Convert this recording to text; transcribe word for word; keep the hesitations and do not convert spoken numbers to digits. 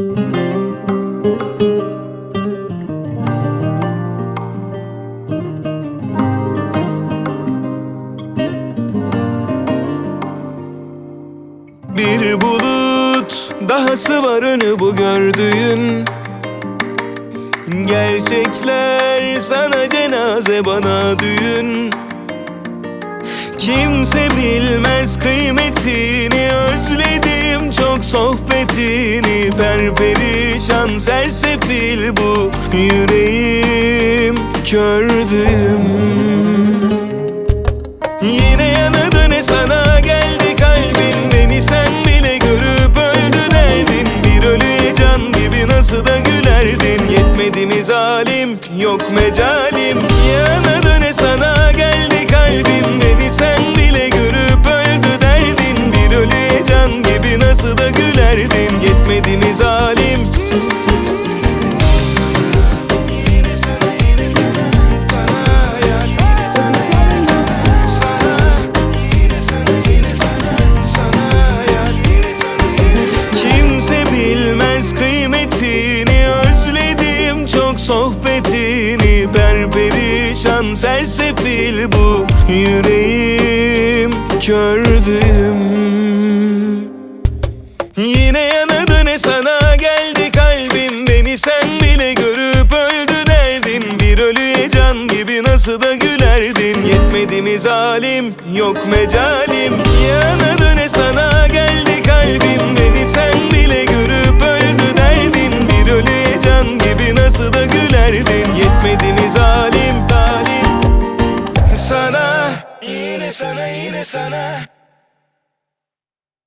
Bir bulut dahası var önü bu gördüğün. Gerçekler sana cenaze, bana düğün. Kimse bilmez kıymetini, özledim çok sohbetini. Perperişan sersefil bu yüreğim, kördüğüm. Yine yana döne sana geldi kalbin, beni sen bile görüp öldü derdin. Bir ölüye can gibi nasıl da gülerdin. Yetmedi mi zalim, yok mecalim. Yana döne sana geldi kalbim, beni sen bile görüp öldü derdin. Bir ölüye can gibi nasıl da gülerdin. Yetmedi mi zalim. Kıymetini, özledim çok sohbetini. Perperişan sersefil bu yüreğim, kördüğüm. Yine yana döne sana geldi kalbim, beni sen bile görüp öldü derdin. Bir ölüye can gibi nasıl da gülerdin. Yetmedi mi zalim, yok mecalim. Yana döne sana geldi